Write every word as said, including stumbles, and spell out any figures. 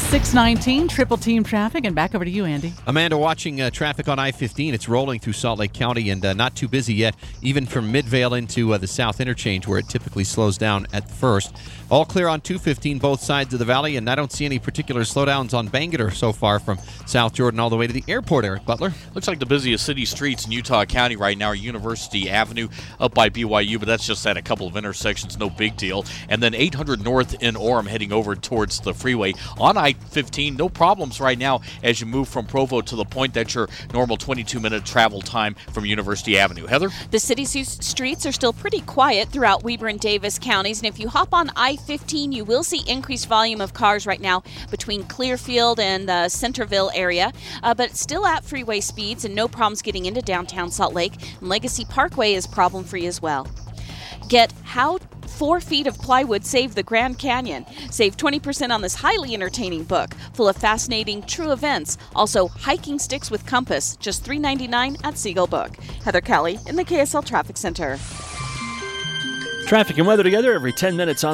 six nineteen, Triple Team Traffic, and back over to you, Andy. Amanda, watching uh, traffic on I fifteen. It's rolling through Salt Lake County and uh, not too busy yet, even from Midvale into uh, the South Interchange, where it typically slows down at first. All clear on two fifteen, both sides of the valley, and I don't see any particular slowdowns on Bangerter so far from South Jordan all the way to the airport, Eric Butler. Looks like the busiest city streets in Utah County right now are University Avenue up by B Y U, but that's just at a couple of intersections, no big deal. And then eight hundred North in Orem heading over towards the freeway. On I fifteen, no problems right now as you move from Provo to the point. That's your normal twenty-two minute travel time from University Avenue. Heather? The city's streets are still pretty quiet throughout Weber and Davis counties, and if you hop on I fifteen, you will see increased volume of cars right now between Clearfield and the Centerville area, uh, but still at freeway speeds and no problems getting into downtown Salt Lake. And Legacy Parkway is problem-free as well. Get How Four Feet of Plywood Saved the Grand Canyon. Save twenty percent on this highly entertaining book, full of fascinating true events. Also, Hiking Sticks with Compass, just three ninety-nine at Siegel Book. Heather Kelly in the K S L Traffic Center. Traffic and weather together every ten minutes on